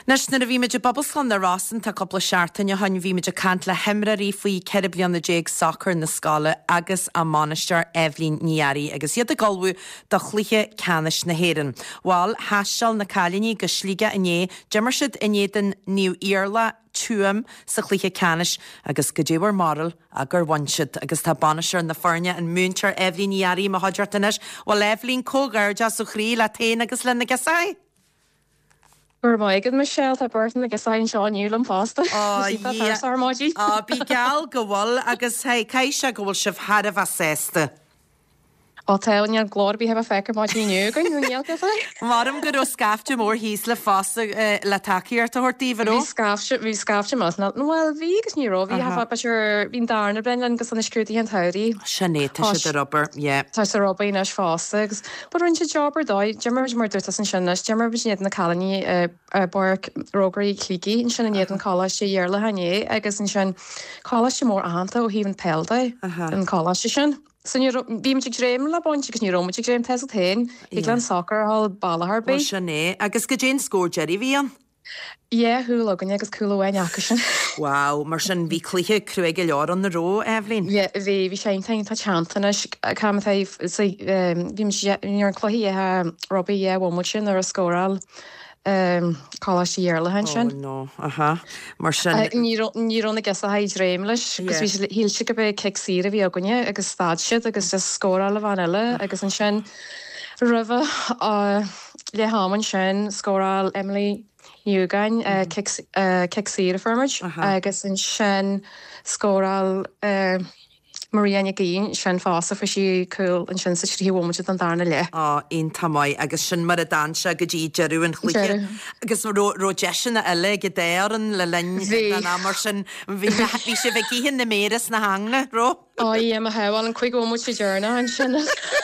Nes na a bhí meidir Babbalsán na Rossan tá coppla seaartain a hain bhí meidir cant le himraí faoi ceir bliana déag soccer na scála agus a mánasteir Evelyn Niari agus iad a galbú do chluthe canis na héan. Bháil háisteal na cáilíní go slíige iné demarsid inéan níú Iarla tuam sa chluthe canis agus go débhar marl a gur bhainsid agus tá banisteir na farne an múntear Evelyn Niari má haidirtanis bhil Evelyn cógar deas chrí le téin agus lena gasáid. Maigad Michelle tá burtan agus sain Seán Newlan fásta. Bí geall go bhfuil agus caiise go bhfuil sibh had a bh sésta. Tánear glórbí heb a fecar má níúgan níl go fé? Marm go scafte mór híos le fásta le takeíart a hortíomh hí scafte más bhfuil bhígus níró bhí hafa beir bhín darna brenn agus an scrútaí an tairí. Sinnéta si Robert, Tá sa Robbaí nes fásta agus run si jobbar dóid Jimmer mar dúta san sinna Jimmer bhnéad na calaní bar rogaí clíí in sinna néad an cála sé dhearla hané agus in sin cála sé mór ananta ó híhann pelda an cála sin. So bím gréim le bonint gus ní Roma gréim te tain i glen soccer hall ballharbe. Sinné agus go Jane scór Jerry bhíon? Ié thuúlagan agus coolhhain acha sin. Wow, mar sin bhí cluiche cruig leor an na ró Evelyn. Bhí sé tain tá teantainna bhím níor an chluí Robbie bhmu sin ar a scóráil cála sí dhearla hen sin. No, mar sin nírónna gas a haid réim leis, agus bhí híl si go be ceí a bhí aganine agus stáisiid agus de scóra le bhaile agus an sin rih le háman sin scóráil Emily Newgain ceí a firmid agus an sin scóráil Marianne Gín sin fása fa si cool an sin sa híhmuid an darna le. On tamáid agus sin mar a danse go dtí jeú an chluiche agus ró deisina eile go déan le linn an mar sin bhí sé bheith híhinn na méras na hangna ró? Í a heáil an chuig ómú sé dearna an sin.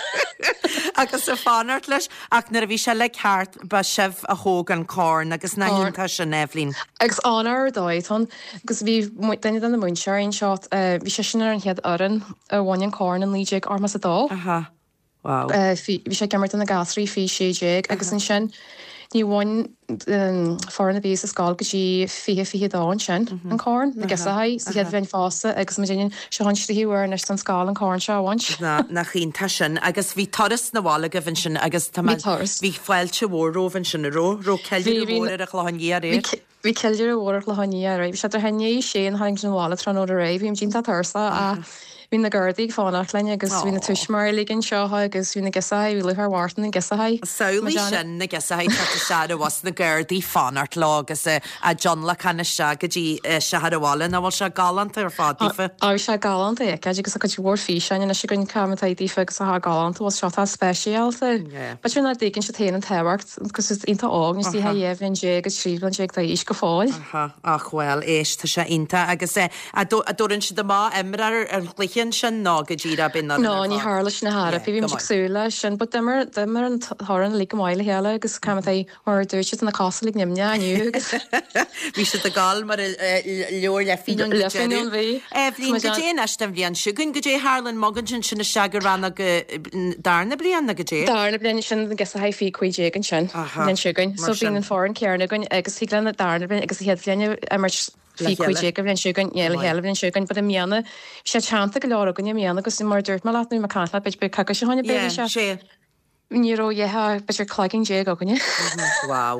Agus a fánart leis ach nar a bhí se le ceart ba sibh a thóg an cán agus na hínta sin Evelyn. Agus anar dóid agus bhí daine an na múnseir on seát bhí sé sin ar an head aran a bhhain cán an líéig armas adá. Wow. Bhí sé gemart an na gasraí fí sééig agus an sin ní bhain foran na bí a sáil go dtí fi dáin sin an cán na gasaid sa head bhain fása agus mu déine seán tríhúir nes an sáil an cán se bhaint. Na chinta sin agus bhí toras na bhála go bhain sin agus bhí foiilte mhórróhann sin ró ceir a chláhaníar é. Bhí ceidir a bhór le haníar bhí sé henné sé an haing an bhála tro ó a réh bhím dínta thusa a hín na gardaí fánach lenne agus hí na tuismar ligin seotha agus hí na gasaid bhí lethar bhhartan na gasaid. Saola sin na gasaid se was na gardaí fánart lá agus a John le canna se go dtí sehar bhála na bhil se galant ar fádífa. Á se galant é agus a go bhór fí sein na si gon camtaidífa agus a galant bhil seotá speisialta. Ba sin na dginn se téanaan tehacht agus is inta águs tí ha dhéhn dé agus trílan sé is go fáil. Achhfuil éis tá se inta agus a dúann si má imrar ar chluiche sin ná go ddíra bin No, ní hálas na hara, bhí súla sin, but dimmer an thoran lí go máile heile agus cam mar dúirte na cásalig nimne aniu. Bhí si a gáil mar leor le fiún bhí. Evelyn go dé eistem bhíon siúgann go dé Harlan magan sin sinna seagar ranna darna blianana go dé? Darna blianana sin gas a haid fí chuidé an sin den siúgann, so bhín an fórin cearna gon agus hí glen na darna blin agus head blianana mar fi chuidé go bhíon siúgann le heilehn siúgann bud a mianana sé teanta go leir gon mianana agus í mar dúirt má láú mar cála beit be cacha se hána bé sé. Níró dhéthe beidir clogging dé aganine. Wow.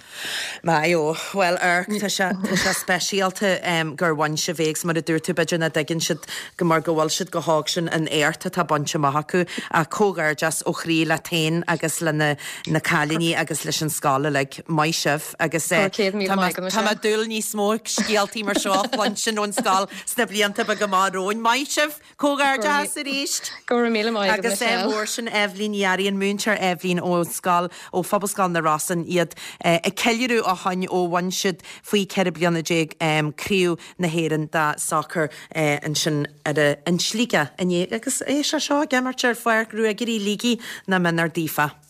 Well tá se speisialta gur bhain se bhéigs mar a dúirú beidir na daginn siad go mar gohfuil siad go hág sin an éirta tá bonse maithacu a cógar just ó chrí le tain agus le na cáliní agus leis an scála le mai sibh agus tá dúil ní smó scialtí mar seo bhain sin ón scáil sna blianta ba go máróin mai sibh cógar jazz a ríist. Go mí agus mór sin Evelyn Niari an múntear Evelyn ó scáil ó Fabbalsán na Rossan iad ceirú a hain ó bhain siad faoi ceir blianana déag críú na héan dá soccer an sin an slíige agus é se seo gemartear foiir grú a gurí lígi na menar dífa.